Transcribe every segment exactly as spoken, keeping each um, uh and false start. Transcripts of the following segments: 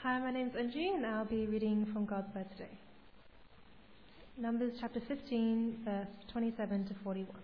Hi, my name's Angie and I'll be reading from God's Word today. Numbers chapter fifteen, verse twenty-seven to forty-one.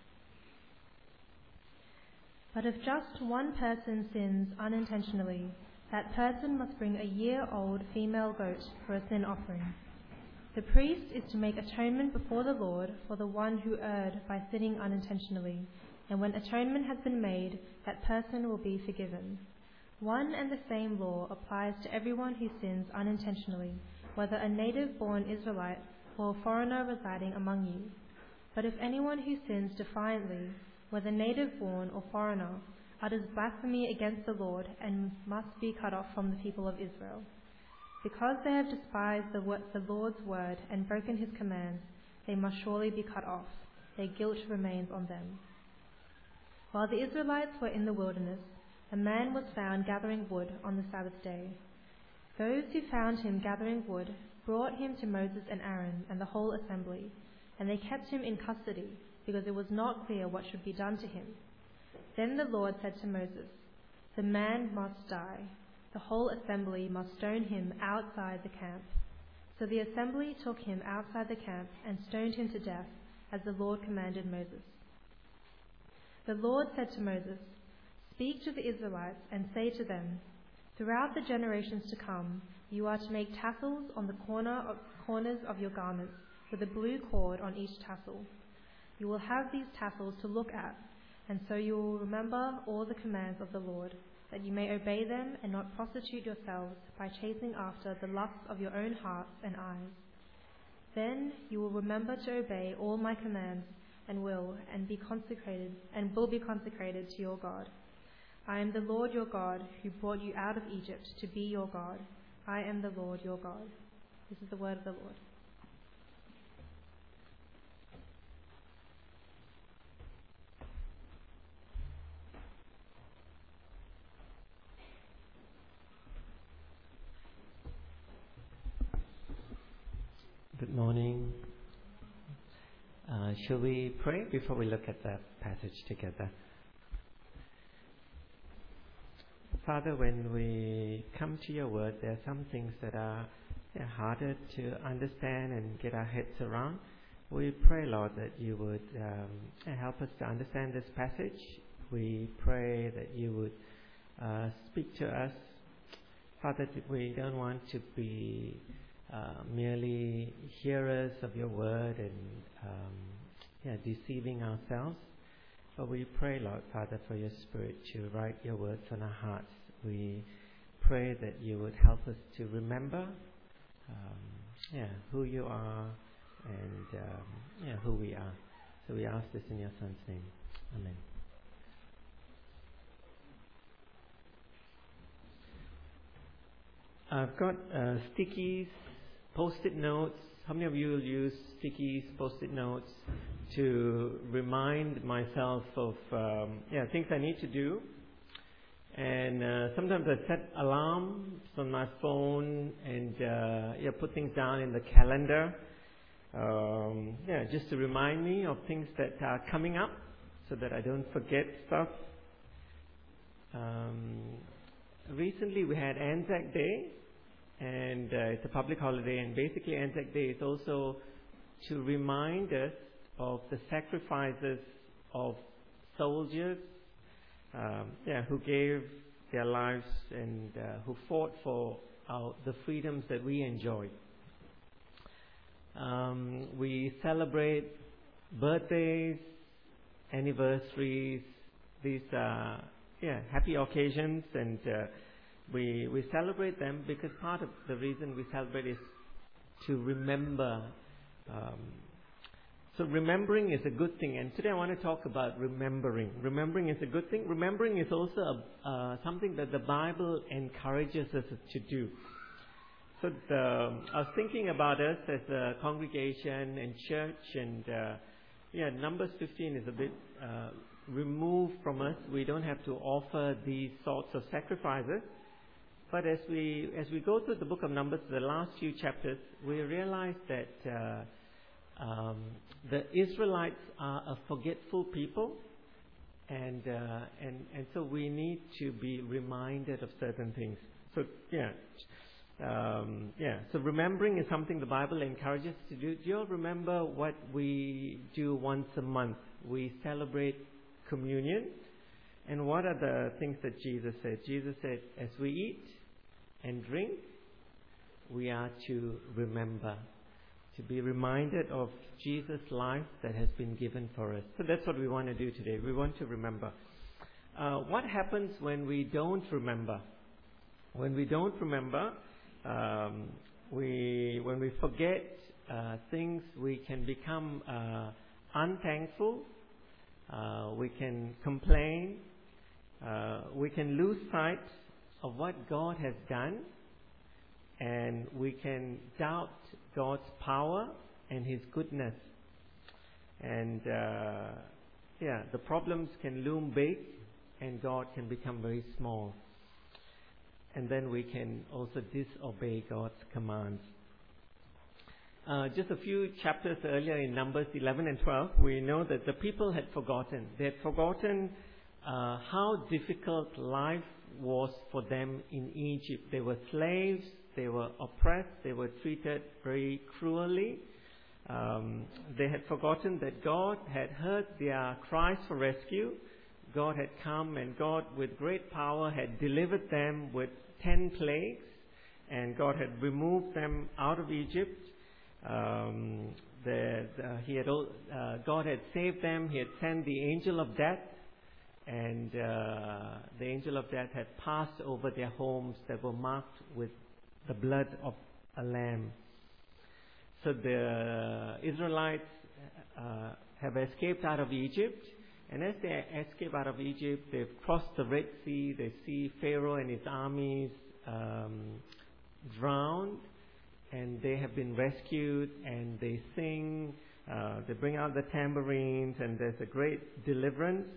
But if just one person sins unintentionally, that person must bring a year-old female goat for a sin offering. The priest is to make atonement before the Lord for the one who erred by sinning unintentionally, and when atonement has been made, that person will be forgiven. One and the same law applies to everyone who sins unintentionally, whether a native-born Israelite or a foreigner residing among you. But if anyone who sins defiantly, whether native-born or foreigner, utters blasphemy against the Lord and must be cut off from the people of Israel. Because they have despised the, word, the Lord's word and broken his commands, they must surely be cut off. Their guilt remains on them. While the Israelites were in the wilderness, a man was found gathering wood on the Sabbath day. Those who found him gathering wood brought him to Moses and Aaron and the whole assembly, and they kept him in custody, because it was not clear what should be done to him. Then the Lord said to Moses, "The man must die. The whole assembly must stone him outside the camp." So the assembly took him outside the camp and stoned him to death, as the Lord commanded Moses. The Lord said to Moses, "Speak to the Israelites and say to them, throughout the generations to come, you are to make tassels on the corner of, corners of your garments, with a blue cord on each tassel. You will have these tassels to look at, and so you will remember all the commands of the Lord, that you may obey them and not prostitute yourselves by chasing after the lusts of your own hearts and eyes. Then you will remember to obey all my commands and will and be consecrated and will be consecrated to your God. I am the Lord your God, who brought you out of Egypt to be your God. I am the Lord your God." This is the word of the Lord. Good morning. Uh, shall we pray before we look at the passage together? Father, when we come to your word, there are some things that are yeah, harder to understand and get our heads around. We pray, Lord, that you would um, help us to understand this passage. We pray that you would uh, speak to us. Father, we don't want to be uh, merely hearers of your word and um, yeah, deceiving ourselves. But we pray, Lord Father, for your Spirit to write your words on our hearts. We pray that you would help us to remember um, yeah, who you are and um, yeah, who we are. So we ask this in your Son's name. Amen. I've got uh, stickies, post-it notes. How many of you will use stickies, post-it notes to remind myself of um, yeah things I need to do? And uh, sometimes I set alarms on my phone and uh, yeah put things down in the calendar. Um, yeah, just to remind me of things that are coming up, so that I don't forget stuff. Um, recently we had Anzac Day, and uh, it's a public holiday, and basically Anzac Day is also to remind us of the sacrifices of soldiers um, yeah, who gave their lives and uh, who fought for our, the freedoms that we enjoy. Um, we celebrate birthdays, anniversaries. These are yeah, happy occasions, and uh, we we celebrate them because part of the reason we celebrate is to remember. Um, so remembering is a good thing, and today I want to talk about remembering. Remembering is a good thing. Remembering is also a, uh, something that the Bible encourages us to do. So the, I was thinking about us as a congregation and church, and uh, yeah, Numbers fifteen is a bit uh, removed from us. We don't have to offer these sorts of sacrifices. But as we as we go through the book of Numbers, the last few chapters, we realize that uh, um, the Israelites are a forgetful people, and uh, and and so we need to be reminded of certain things. So yeah. Um, yeah, so remembering is something the Bible encourages us to do. Do you all remember what we do once a month? We celebrate communion. And what are the things that Jesus said? Jesus said, as we eat and drink, we are to remember, to be reminded of Jesus' life that has been given for us. So that's what we want to do today. We want to remember. Uh, what happens when we don't remember? When we don't remember, um, we when we forget uh, things, we can become uh, unthankful. Uh, we can complain. Uh, we can lose sight of what God has done, and we can doubt God's power and His goodness. And uh, yeah, the problems can loom big, and God can become very small. And then we can also disobey God's commands. Uh, just a few chapters earlier in Numbers eleven and twelve, we know that the people had forgotten. They had forgotten uh, how difficult life was for them in Egypt. They were slaves, they were oppressed, they were treated very cruelly. Um, they had forgotten that God had heard their cries for rescue. God had come, and God, with great power, had delivered them with ten plagues, and God had removed them out of Egypt. Um, the, the, he had, uh, God had saved them. He had sent the angel of death, and uh, the angel of death had passed over their homes that were marked with the blood of a lamb. So the Israelites uh, have escaped out of Egypt. And as they escape out of Egypt, they've crossed the Red Sea. They see Pharaoh and his armies um, drowned, and they have been rescued, and they sing, uh, they bring out the tambourines, and there's a great deliverance.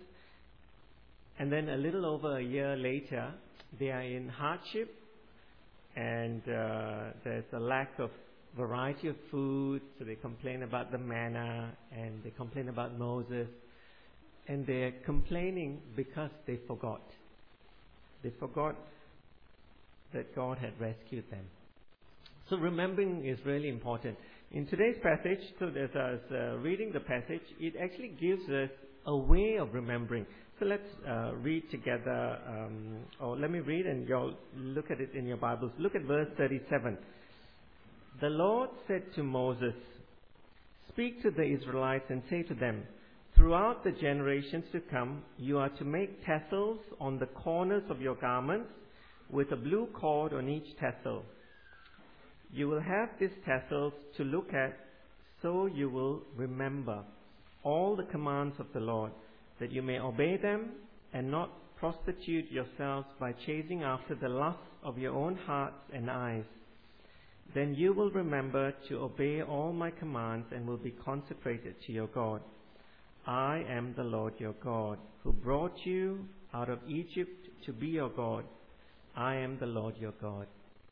And then a little over a year later, they are in hardship, and uh, there's a lack of variety of food, so they complain about the manna, and they complain about Moses. And they're complaining because they forgot. They forgot that God had rescued them. So remembering is really important. In today's passage, so as I was uh, reading the passage, it actually gives us a way of remembering. So let's uh, read together, um, or let me read and you'll look at it in your Bibles. Look at verse thirty-seven. The Lord said to Moses, "Speak to the Israelites and say to them, throughout the generations to come, you are to make tassels on the corners of your garments with a blue cord on each tassel. You will have these tassels to look at, so you will remember all the commands of the Lord, that you may obey them and not prostitute yourselves by chasing after the lusts of your own hearts and eyes. Then you will remember to obey all my commands and will be consecrated to your God. I am the Lord your God, who brought you out of Egypt to be your God. I am the Lord your God."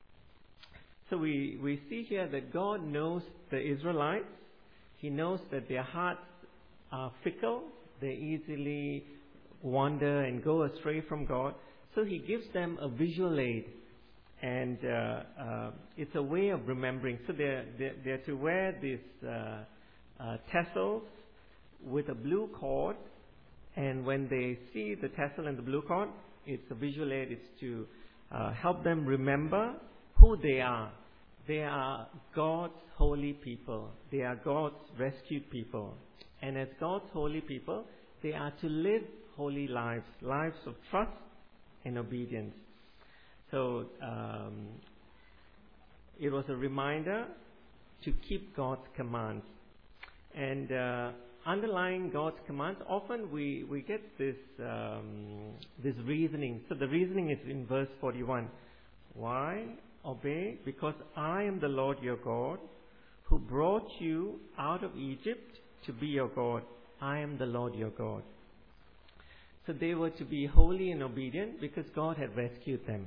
So we, we see here that God knows the Israelites. He knows that their hearts are fickle. They easily wander and go astray from God. So He gives them a visual aid. And uh, uh, it's a way of remembering. So they're, they're, they're to wear these uh, uh, tassels with a blue cord, and when they see the tassel and the blue cord, it's a visual aid. It's to uh, help them remember who they are. They are God's holy people. They are God's rescued people. And as God's holy people, they are to live holy lives, lives of trust and obedience. So um, it was a reminder to keep God's commands. And uh, underlying God's commands, often we, we get this um, this reasoning. So the reasoning is in verse forty-one. Why obey? Because I am the Lord your God, who brought you out of Egypt to be your God. I am the Lord your God. So they were to be holy and obedient because God had rescued them.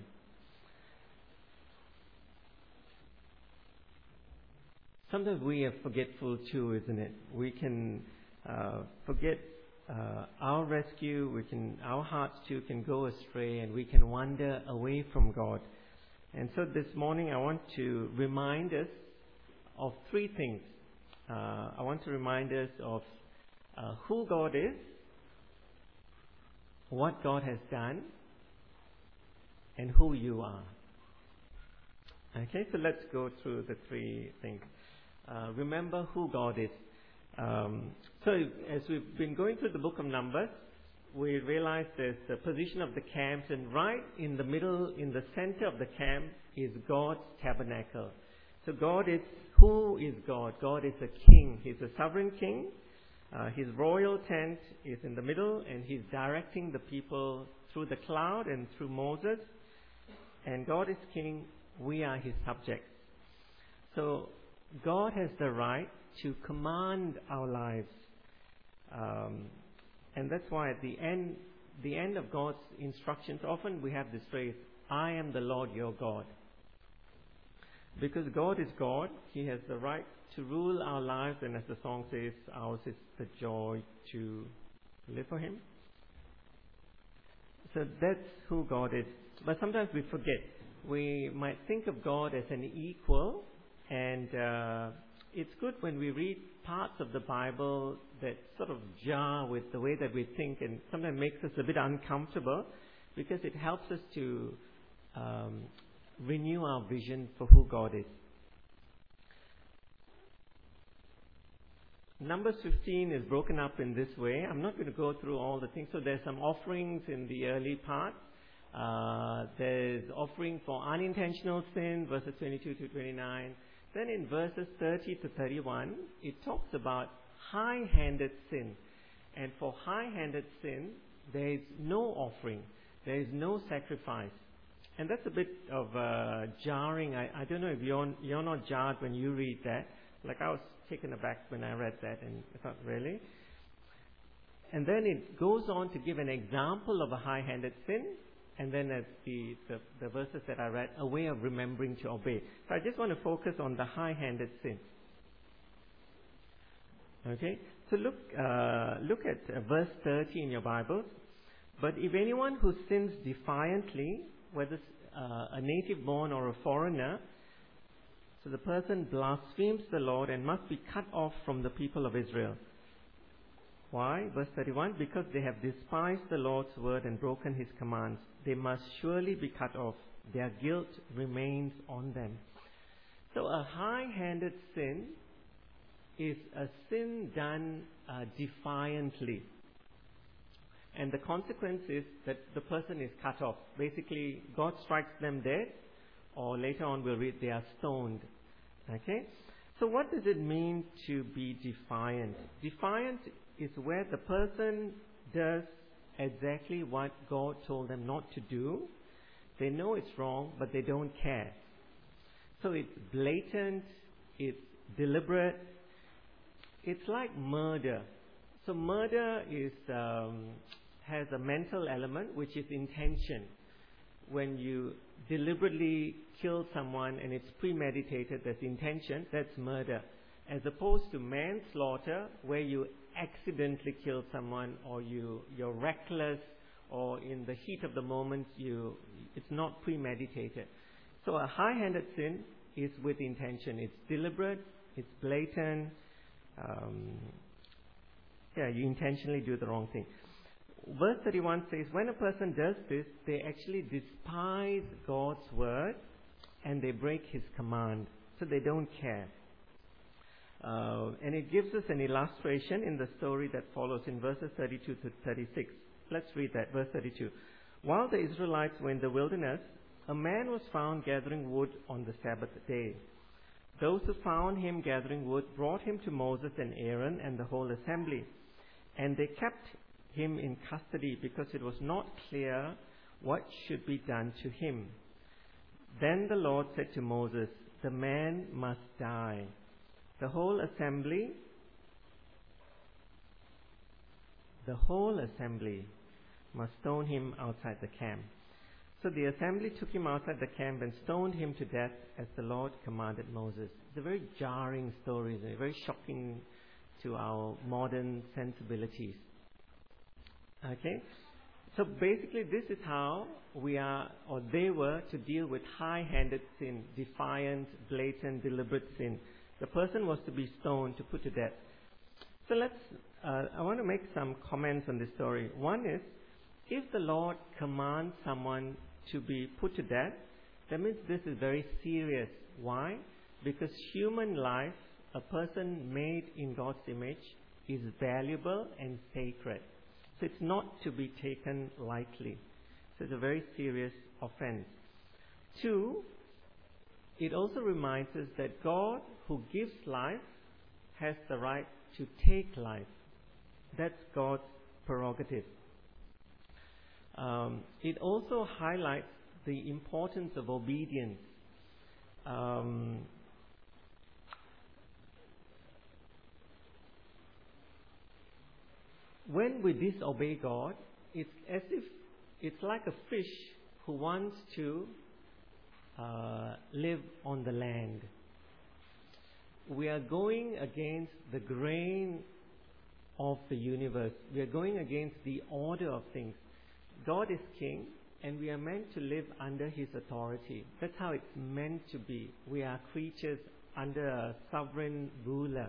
Sometimes we are forgetful too, isn't it? We can uh, forget uh, our rescue. We can, our hearts too can go astray, and we can wander away from God. And so this morning I want to remind us of three things. Uh, I want to remind us of uh, who God is, what God has done, and who you are. Okay, so let's go through the three things. Uh, remember who God is. Um, so as we've been going through the book of Numbers, we realize there's the position of the camps, and right in the middle, in the center of the camp, is God's tabernacle. So God is, who is God? God is a king. He's a sovereign king. Uh, his royal tent is in the middle, and he's directing the people through the cloud and through Moses. And God is king. We are his subjects. So God has the right to command our lives. Um, and that's why at the end, the end of God's instructions, often we have this phrase, I am the Lord your God. Because God is God, he has the right to rule our lives, and as the song says, ours is the joy to live for him. So that's who God is. But sometimes we forget. We might think of God as an equal, and uh, it's good when we read parts of the Bible that sort of jar with the way that we think, and sometimes makes us a bit uncomfortable, because it helps us to um, renew our vision for who God is. Numbers fifteen is broken up in this way. I'm not going to go through all the things. So there's some offerings in the early part. Uh, there's offering for unintentional sin, verses twenty-two to twenty-nine. Then in verses thirty to thirty-one, it talks about high-handed sin. And for high-handed sin, there is no offering. There is no sacrifice. And that's a bit of uh, jarring. I, I don't know if you're, you're not jarred when you read that. Like I was taken aback when I read that, and I thought, really? And then it goes on to give an example of a high-handed sin. And then as the, the, the verses that I read, a way of remembering to obey. So I just want to focus on the high-handed sin. Okay? So look, uh, look at uh, verse thirty in your Bibles. But if anyone who sins defiantly, whether uh, a native born or a foreigner, so the person blasphemes the Lord and must be cut off from the people of Israel. Why? Verse thirty-one, because they have despised the Lord's word and broken his commands, they must surely be cut off. Their guilt remains on them. So a high-handed sin is a sin done uh, defiantly. And the consequence is that the person is cut off. Basically, God strikes them dead, or later on we'll read they are stoned. Okay? So what does it mean to be defiant? Defiant is where the person does exactly what God told them not to do. They know it's wrong, but they don't care. So it's blatant, it's deliberate. It's like murder. So murder is um, has a mental element, which is intention. When you deliberately kill someone and it's premeditated, that's intention, that's murder. As opposed to manslaughter, where you accidentally kill someone, or you, you're reckless, or in the heat of the moment, you it's not premeditated. So a high-handed sin is with intention. It's deliberate, it's blatant. Um, yeah, you intentionally do the wrong thing. Verse thirty-one says, when a person does this, they actually despise God's word and they break his command. So they don't care. Uh, and it gives us an illustration in the story that follows in verses thirty-two to thirty-six. Let's read that, verse thirty-two. While the Israelites were in the wilderness, a man was found gathering wood on the Sabbath day. Those who found him gathering wood brought him to Moses and Aaron and the whole assembly. And they kept him in custody because it was not clear what should be done to him. Then the Lord said to Moses, the man must die. The whole assembly, the whole assembly must stone him outside the camp. So the assembly took him outside the camp and stoned him to death as the Lord commanded Moses. It's a very jarring story, it's very shocking to our modern sensibilities. Okay? so basically this is how we are, or they were, to deal with high-handed sin, defiant, blatant, deliberate sin. The person was to be stoned, to put to death. So let's, uh, I want to make some comments on this story. One is, if the Lord commands someone to be put to death, that means this is very serious. Why? Because human life, a person made in God's image, is valuable and sacred. So it's not to be taken lightly. So it's a very serious offense. Two, it also reminds us that God, who gives life, has the right to take life. That's God's prerogative. Um, it also highlights the importance of obedience. Um, when we disobey God, it's as if it's like a fish who wants to uh, live on the land. We are going against the grain of the universe. We are going against the order of things. God is king, and we are meant to live under his authority. That's how it's meant to be. We are creatures under a sovereign ruler.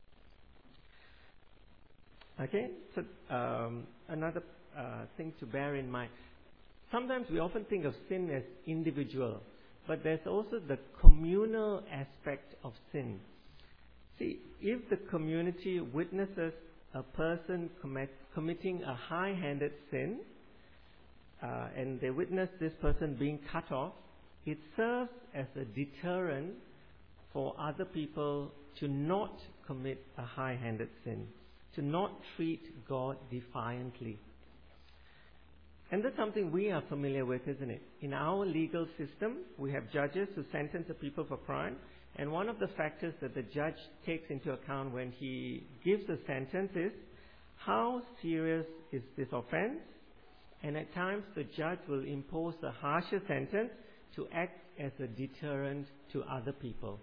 Okay? So, um, another uh, thing to bear in mind. Sometimes we often think of sin as individual, but there's also the communal aspect of sin. See, if the community witnesses a person commit, committing a high-handed sin, uh, and they witness this person being cut off, it serves as a deterrent for other people to not commit a high-handed sin, to not treat God defiantly. And that's something we are familiar with, isn't it? In our legal system, we have judges who sentence the people for crime, and one of the factors that the judge takes into account when he gives a sentence is how serious is this offense, and at times the judge will impose a harsher sentence to act as a deterrent to other people.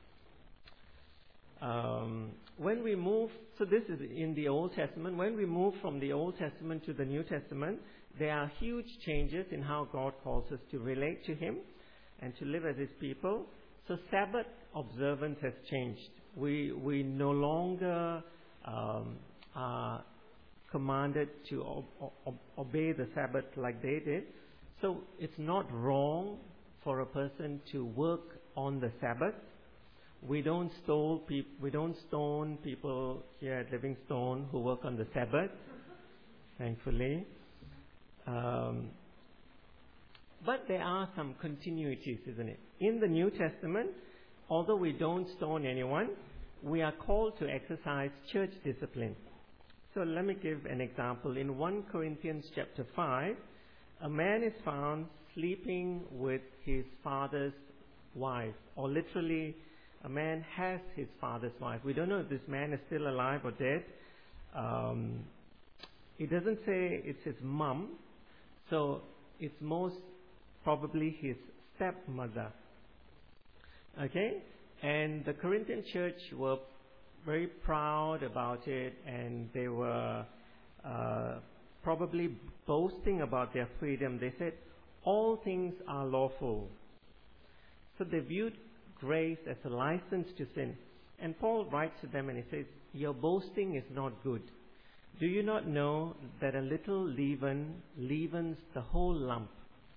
Um, when we move, so this is in the Old Testament, when we move from the Old Testament to the New Testament, there are huge changes in how God calls us to relate to him and to live as his people. So Sabbath observance has changed. We we no longer um, are commanded to ob- ob- obey the Sabbath like they did. So it's not wrong for a person to work on the Sabbath. We don't stone people. We don't stone people here at Livingstone who work on the Sabbath, thankfully. Um, but there are some continuities, isn't it? In the New Testament, although we don't stone anyone, we are called to exercise church discipline. So let me give an example. In First Corinthians chapter five, a man is found sleeping with his father's wife, or literally, a man has his father's wife. We don't know if this man is still alive or dead. Um, it doesn't say it's his mum, so it's most probably his stepmother. Okay? And the Corinthian church were very proud about it, and they were uh, probably boasting about their freedom. They said, all things are lawful. So they viewed grace as a license to sin. And Paul writes to them and he says, your boasting is not good. Do you not know that a little leaven leavens the whole lump?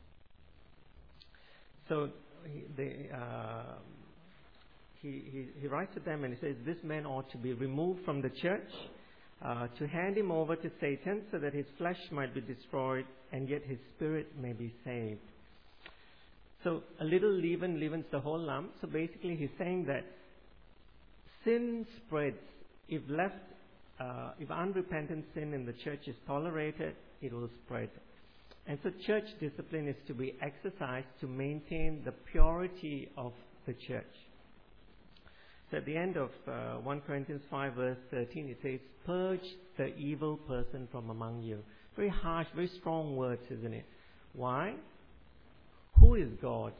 So he, they, uh, he, he, he writes to them and he says, this man ought to be removed from the church, uh, to hand him over to Satan so that his flesh might be destroyed and yet his spirit may be saved. So a little leaven leavens the whole lump. So basically he's saying that sin spreads. If left, uh, if unrepentant sin in the church is tolerated, it will spread. And so church discipline is to be exercised to maintain the purity of the church. So at the end of uh, First Corinthians five verse thirteen, it says, purge the evil person from among you. Very harsh, very strong words, isn't it? Why? Who is God?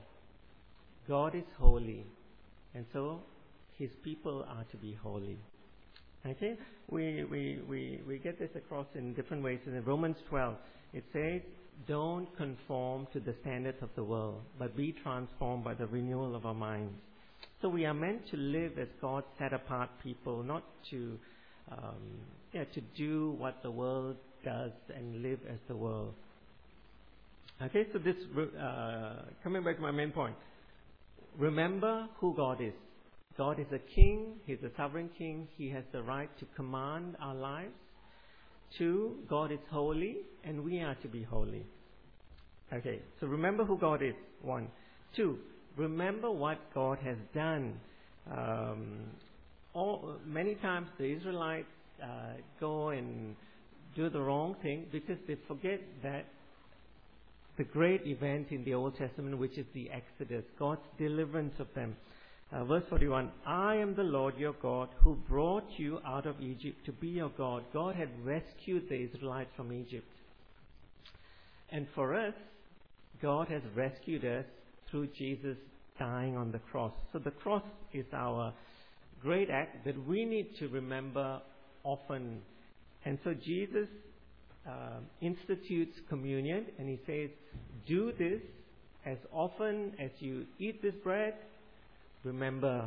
God is holy, and so his people are to be holy. Okay? We, we, we, we get this across in different ways. In Romans twelve, it says, don't conform to the standards of the world, but be transformed by the renewal of our minds. So we are meant to live as God's set-apart people, not to, um, yeah, to do what the world does and live as the world. Okay, so this, uh, coming back to my main point, remember who God is. God is a king. He's a sovereign king. He has the right to command our lives. Two, God is holy, and we are to be holy. Okay, so remember who God is, one. Two, remember what God has done. Um, all, many times the Israelites uh, go and do the wrong thing because they forget that the great event in the Old Testament, which is the Exodus, God's deliverance of them. Uh, verse forty-one, I am the Lord your God who brought you out of Egypt to be your God. God had rescued the Israelites from Egypt. And for us, God has rescued us through Jesus dying on the cross. So the cross is our great act that we need to remember often. And so Jesus uh, institutes communion, and he says, do this as often as you eat this bread. Remember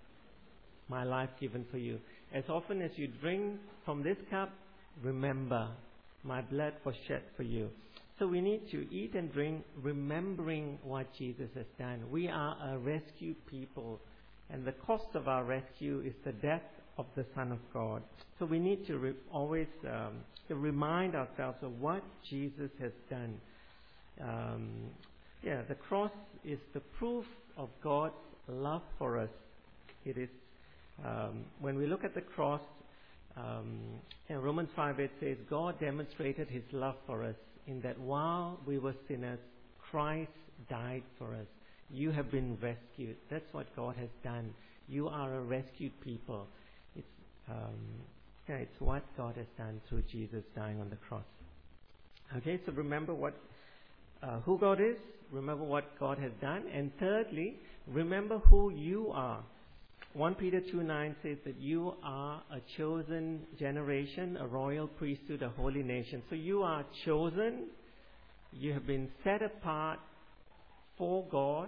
my life given for you. As often as you drink from this cup, remember my blood was shed for you. So we need to eat and drink remembering what Jesus has done. We are a rescued people, and the cost of our rescue is the death of the Son of God. So we need to re- always um, to remind ourselves of what Jesus has done. Um, yeah, the cross is the proof of God's love for us. It is um, when we look at the cross, um, in Romans five eight says, God demonstrated His love for us in that while we were sinners, Christ died for us. You have been rescued. That's what God has done. You are a rescued people. It's um, yeah, it's what God has done through Jesus dying on the cross. Okay, so remember what uh, who God is. Remember what God has done. And thirdly, remember who you are. First Peter two nine says that you are a chosen generation, a royal priesthood, a holy nation. So you are chosen. You have been set apart for God.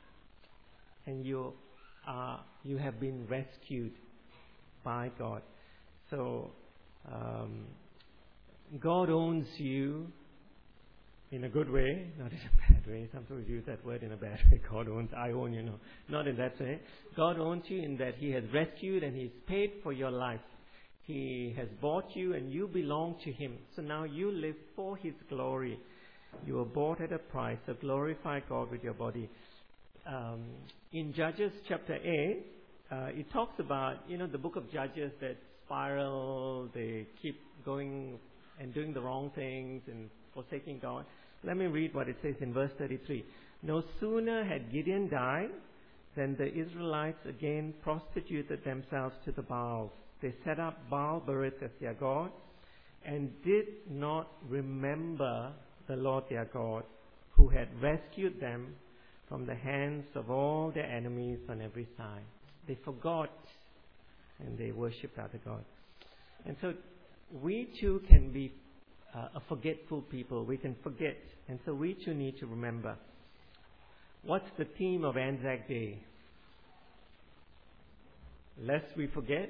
And you are, you have been rescued by God. So um, God owns you. In a good way, not in a bad way. Sometimes we use that word in a bad way. God owns, I own you, know. Not in that way. God owns you in that He has rescued and He's paid for your life. He has bought you and you belong to Him. So now you live for His glory. You were bought at a price. So glorify God with your body. Um, in Judges chapter eight, uh, it talks about, you know, the book of Judges that spiral, they keep going and doing the wrong things and forsaking God. Let me read what it says in verse thirty-three. No sooner had Gideon died than the Israelites again prostituted themselves to the Baals. They set up Baal-berith as their god and did not remember the Lord their God, who had rescued them from the hands of all their enemies on every side. They forgot and they worshipped other gods. And so we too can be Uh, a forgetful people. We can forget. And so we too need to remember. What's the theme of Anzac Day? Lest we forget?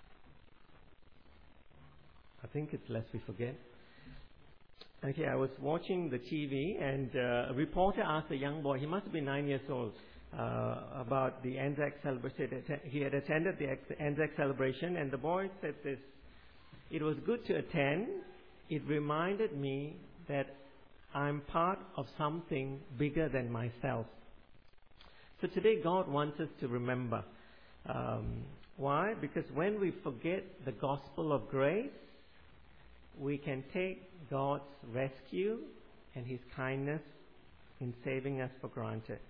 I think it's lest we forget. Okay, I was watching the T V and uh, a reporter asked a young boy, he must have been nine years old, uh, about the Anzac celebration. He had attended the Anzac celebration and the boy said this, it was good to attend. It reminded me that I'm part of something bigger than myself. So today God wants us to remember. Um, why? Because when we forget the gospel of grace, we can take God's rescue and His kindness in saving us for granted.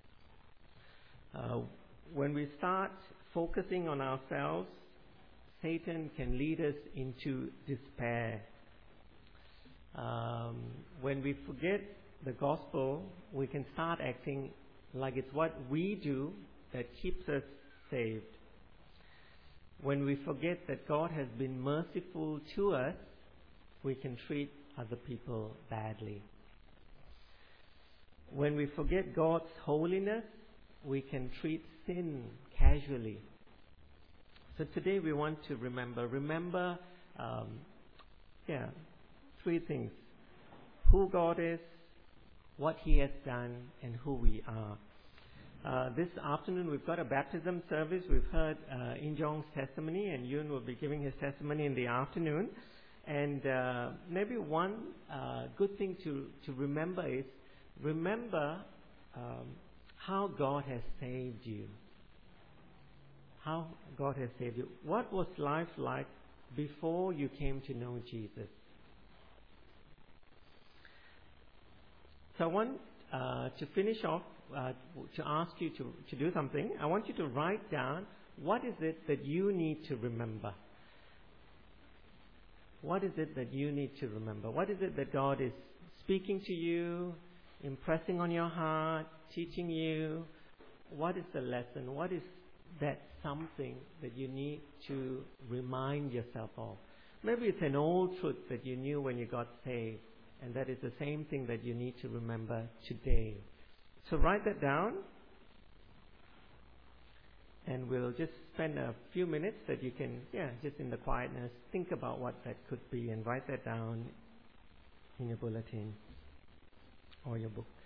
Uh, when we start focusing on ourselves, Satan can lead us into despair. Um, when we forget the gospel, we can start acting like it's what we do that keeps us saved. When we forget that God has been merciful to us, we can treat other people badly. When we forget God's holiness, we can treat sin casually. So today we want to remember, remember, um, yeah, three things. Who God is, what He has done, and who we are. Uh, this afternoon we've got a baptism service. We've heard uh, In Jong's testimony, and Yun will be giving his testimony in the afternoon. And uh, maybe one uh, good thing to, to remember is, remember um, how God has saved you. How God has saved you. What was life like before you came to know Jesus? So I want uh, to finish off, uh, to ask you to, to do something. I want you to write down, what is it that you need to remember? What is it that you need to remember? What is it that God is speaking to you, impressing on your heart, teaching you? What is the lesson? What is that something that you need to remind yourself of? Maybe it's an old truth that you knew when you got saved, and that is the same thing that you need to remember today. So write that down, and we'll just spend a few minutes that you can, yeah, just in the quietness, think about what that could be and write that down in your bulletin or your book.